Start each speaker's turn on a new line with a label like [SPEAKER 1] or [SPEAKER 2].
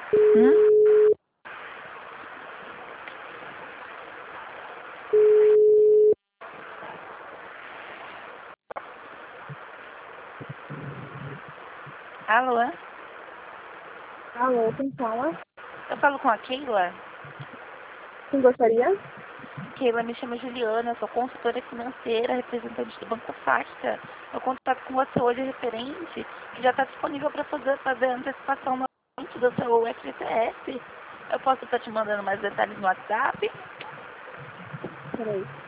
[SPEAKER 1] Hum? Alô?
[SPEAKER 2] Alô, quem fala?
[SPEAKER 1] Eu falo com a Keila?
[SPEAKER 2] Quem gostaria?
[SPEAKER 1] Keila, me chama Juliana, sou consultora financeira, representante do Banco Fasta. Eu contato com você hoje referente, que já está disponível para fazer a antecipação novamente do seu FGTS. Eu posso estar te mandando mais detalhes no WhatsApp?
[SPEAKER 2] Peraí.